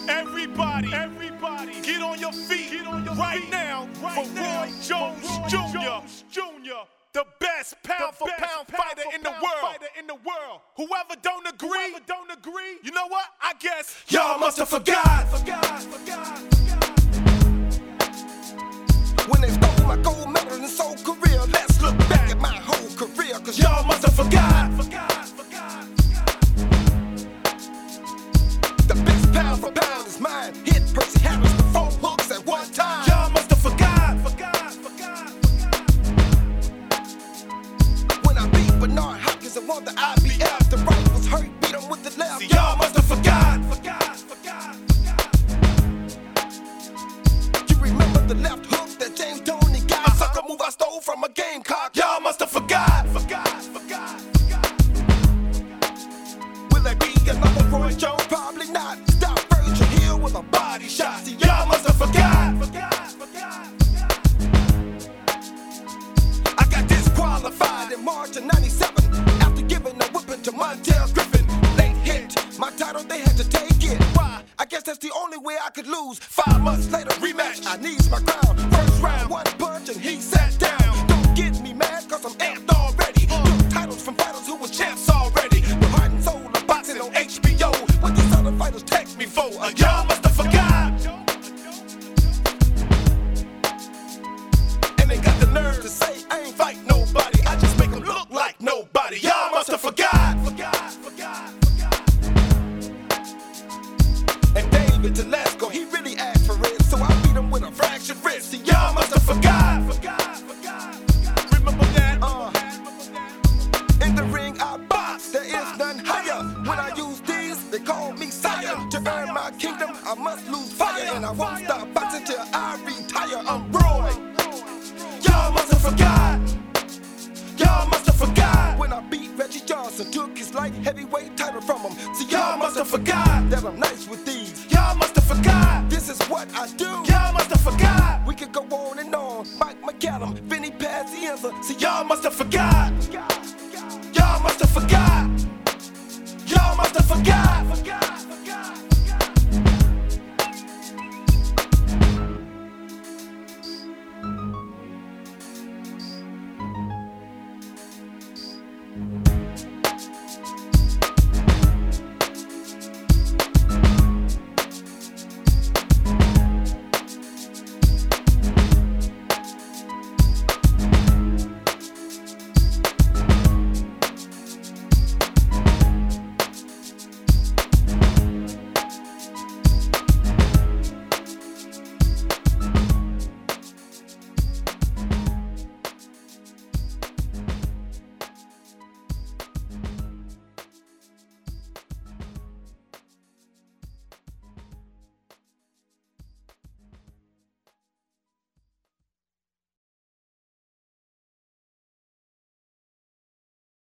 Everybody, get on your feet right now for Roy Jones Jr., the best pound for pound fighter in the world. Whoever don't agree, you know what? I guess y'all must have forgot. When they stole my gold medal and soul career, let's look back at my whole career, cause y'all must have forgot. The best pound for pound is mine. Hit Percy Harris with 4 hooks at one time. Y'all must have forgot. When I beat Bernard Hopkins and won the IBF, the right was hurt, beat him with the left. See, y'all must have forgot. You remember the left hook that James Toney got? Sucker move I stole from a Gamecock. Y'all must have forgot. Will there be another Roy Jones? Probably not. Stop Virgil Hill with a body shot. See, y'all must have forgot. I got disqualified in March of '97 after giving a whipping to Montel Griffin. Late hit, my title they had to take it. Why? I guess that's the only way I could lose. 5 months later, rematch. I needs my crown. First round, 1 punch and he sat down. Don't get me mad, cause I'm amped already. Took titles from fighters who were champs already. The heart and soul of boxing on HBO. What these other fighters text me for? Y'all must have forgot. And they got the nerve to say I ain't fight nobody. I just make them look like nobody. Y'all must have forgot. And David Telesco, he really asked for it, so I beat him with a fractured wrist. See, Y'all must have forgot. Remember that? In the ring I box, there is none higher. When I use these, they call me sire. To earn my kingdom, I must lose fire. And I won't stop boxing till I retire. I'm Roy. Y'all must have forgot. When I beat Reggie Johnson, took his light heavyweight title from him. See, Y'all must have forgot that I'm nice with these. Y'all must have forgot. This is what I do.